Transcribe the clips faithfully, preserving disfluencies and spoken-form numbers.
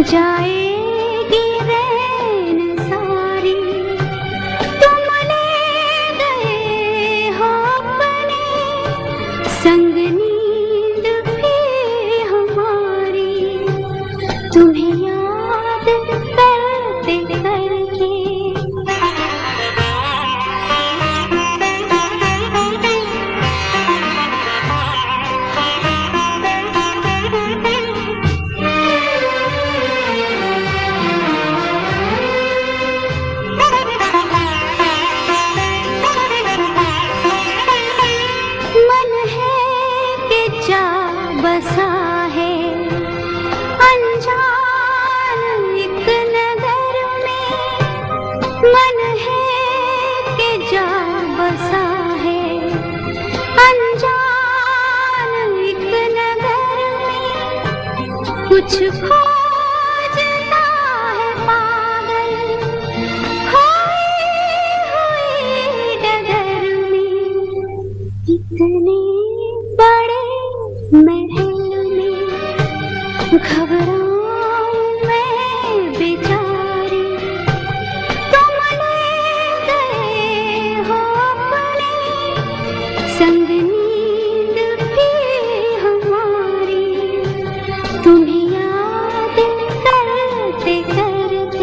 जाएगी रैन सारी, तुम ले गए हो अपने संग नींद भी हमारी, तुम्हें याद करते करते। बसा है अनजान एक नगर में, मन है कि जा बसा है अनजान एक नगर में, कुछ खोजता है पागल खोई हुई डगर में, इतने बड़े महल में घबराऊं मैं बेचारी, तुम ले गए हो अपने संग नींद भी हमारी, तुम्हें याद करते करते।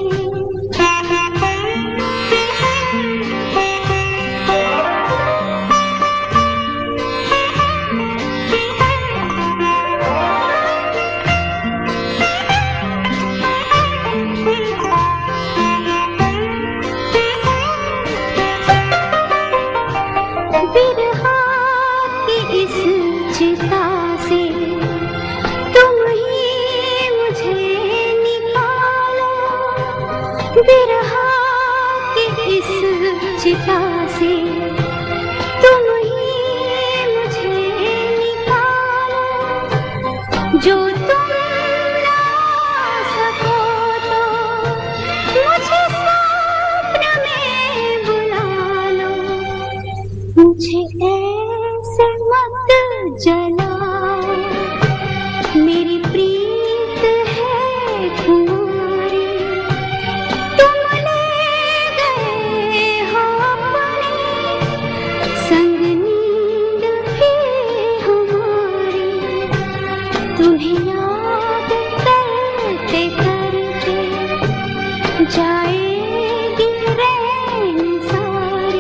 बिरहा की इस चिता से तुम ही मुझे निकालो, बिरहा की इस चिता से तुम ही मुझे निकालो, जो तुम ना सको तो मुझे स्वप्न में बुला लो, मुझे ऐसे मत जलाओ, मेरी प्रीत है तुम्हारी, तुम ले गए हो अपने संग नींद भी हमारी, तुम्हें याद करते करते जाएगी रैन सारी,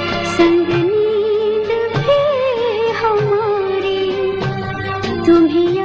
संग नींद भी हमारी, तुम्हें